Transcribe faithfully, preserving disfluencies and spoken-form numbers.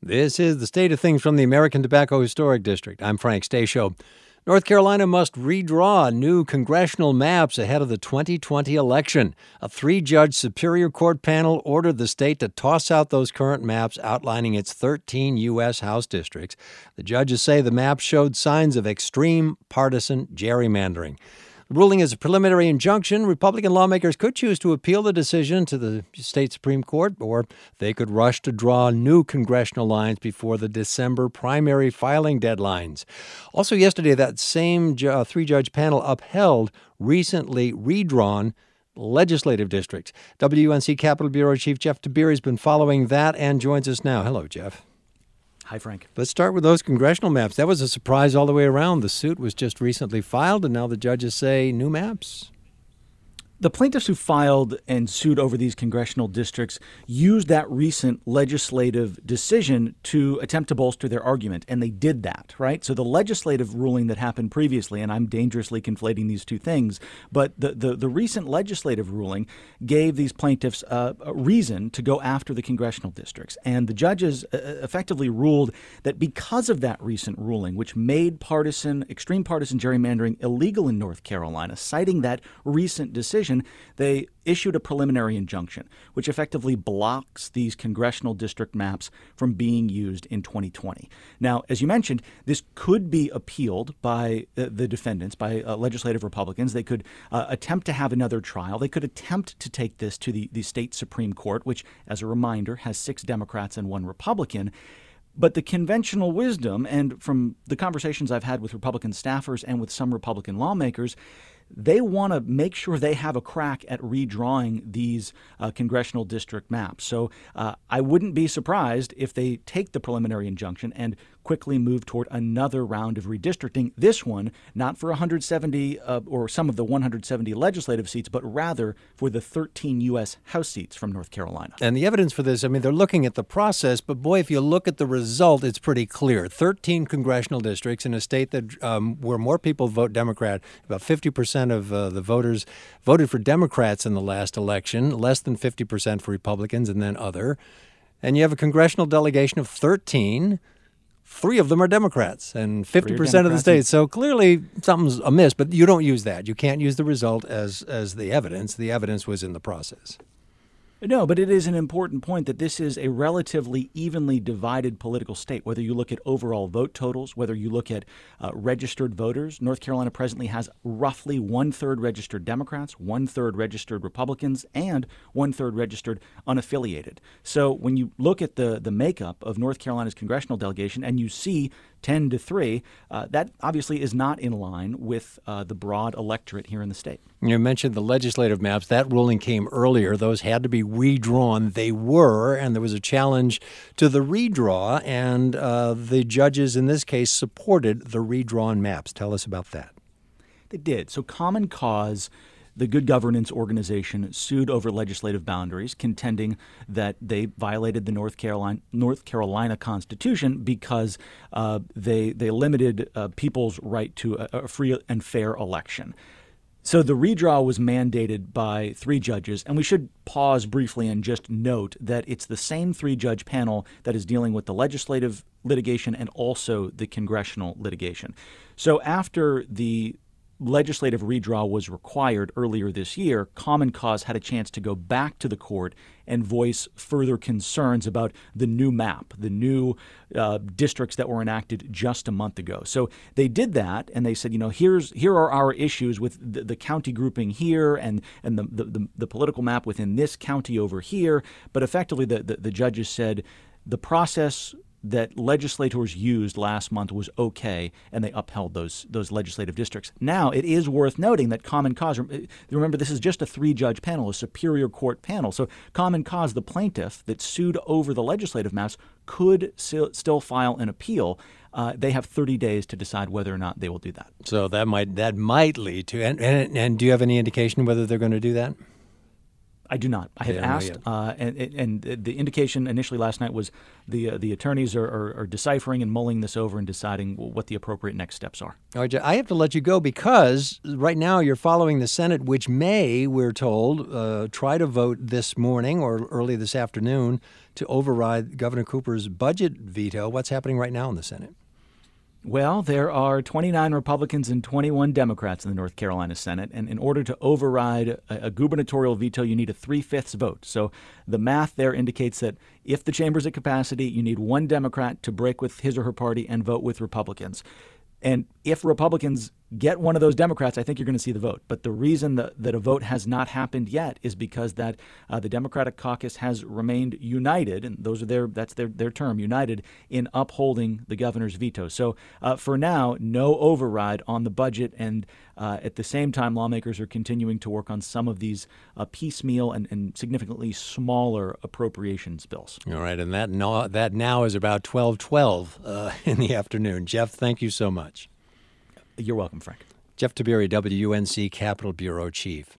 This is the state of things from the American Tobacco Historic District. I'm Frank Stasio. North Carolina must redraw new congressional maps ahead of the twenty twenty election. A three-judge Superior Court panel ordered the state to toss out those current maps outlining its thirteen U S House districts. The judges say the maps showed signs of extreme partisan gerrymandering. The ruling is a preliminary injunction. Republican lawmakers could choose to appeal the decision to the state Supreme Court, or they could rush to draw new congressional lines before the December primary filing deadlines. Also yesterday, that same uh, three-judge panel upheld recently redrawn legislative districts. W U N C Capitol Bureau Chief Jeff Tiberi has been following that and joins us now. Hello, Jeff. Hi, Frank. Let's start with those congressional maps. That was a surprise all the way around. The suit was just recently filed, and now the judges say new maps. The plaintiffs who filed and sued over these congressional districts used that recent legislative decision to attempt to bolster their argument, and they did that, right? So the legislative ruling that happened previously, and I'm dangerously conflating these two things, but the, the, the recent legislative ruling gave these plaintiffs uh, a reason to go after the congressional districts. And the judges uh, effectively ruled that because of that recent ruling, which made partisan, extreme partisan gerrymandering illegal in North Carolina, citing that recent decision, they issued a preliminary injunction, which effectively blocks these congressional district maps from being used in twenty twenty. Now, as you mentioned, this could be appealed by uh, the defendants, by uh, legislative Republicans. They could uh, attempt to have another trial. They could attempt to take this to the, the state Supreme Court, which, as a reminder, has six Democrats and one Republican. But the conventional wisdom, and from the conversations I've had with Republican staffers and with some Republican lawmakers, they want to make sure they have a crack at redrawing these uh, congressional district maps. So uh, I wouldn't be surprised if they take the preliminary injunction and quickly move toward another round of redistricting. This one, not for one hundred seventy uh, or some of the one hundred seventy legislative seats, but rather for the thirteen U S House seats from North Carolina. And the evidence for this, I mean, they're looking at the process, but boy, if you look at the result, it's pretty clear. thirteen congressional districts in a state that um, where more people vote Democrat, about fifty percent of uh, the voters voted for Democrats in the last election, less than fifty percent for Republicans, and then other. And you have a congressional delegation of thirteen. Three of them are Democrats and fifty percent of the states. So clearly something's amiss, but you don't use that. You can't use the result as, as the evidence. The evidence was in the process. No, but it is an important point that this is a relatively evenly divided political state. Whether you look at overall vote totals, whether you look at uh, registered voters, North Carolina presently has roughly one-third registered Democrats, one-third registered Republicans, and one-third registered unaffiliated. So when you look at the, the makeup of North Carolina's congressional delegation and you see ten to three, uh, that obviously is not in line with uh, the broad electorate here in the state. You mentioned the legislative maps. That ruling came earlier. Those had to be redrawn. They were, and there was a challenge to the redraw, and uh, the judges in this case supported the redrawn maps. Tell us about that. They did. So Common Cause, the good governance organization, sued over legislative boundaries, contending that they violated the North Carolina North Carolina Constitution because uh, they they limited uh, people's right to a, a free and fair election. So the redraw was mandated by three judges, and we should pause briefly and just note that it's the same three-judge panel that is dealing with the legislative litigation and also the congressional litigation. So after the legislative redraw was required earlier this year, Common Cause had a chance to go back to the court and voice further concerns about the new map, the new uh, districts that were enacted just a month ago. So they did that, and they said, you know, here's here are our issues with the, the county grouping here and and the, the the the political map within this county over here. But effectively, the the, the judges said the process that legislators used last month was okay, and they upheld those those legislative districts. Now, it is worth noting that Common Cause, remember, this is just a three-judge panel, a Superior Court panel. So Common Cause, the plaintiff that sued over the legislative maps, could still file an appeal. Uh, they have thirty days to decide whether or not they will do that. So that might that might lead to, and, and, and do you have any indication whether they're going to do that? I do not. I have Yeah, asked, uh, and, and the indication initially last night was the uh, the attorneys are, are, are deciphering and mulling this over and deciding what the appropriate next steps are. All right, I have to let you go because right now you're following the Senate, which may, we're told, uh, try to vote this morning or early this afternoon to override Governor Cooper's budget veto. What's happening right now in the Senate? Well, there are twenty-nine Republicans and twenty-one Democrats in the North Carolina Senate, and in order to override a, a gubernatorial veto, you need a three-fifths vote. So the math there indicates that if the chamber's at capacity, you need one Democrat to break with his or her party and vote with Republicans. And if Republicans get one of those Democrats, I think you're going to see the vote. But the reason that, that a vote has not happened yet is because that uh, the Democratic caucus has remained united, and those are their that's their, their term, united, in upholding the governor's veto. So uh, for now, no override on the budget. And uh, at the same time, lawmakers are continuing to work on some of these uh, piecemeal and, and significantly smaller appropriations bills. All right, and that now, that now is about twelve twelve uh, in the afternoon. Jeff, thank you so much. You're welcome, Frank. Jeff Tiberii, W U N C Capitol Bureau Chief.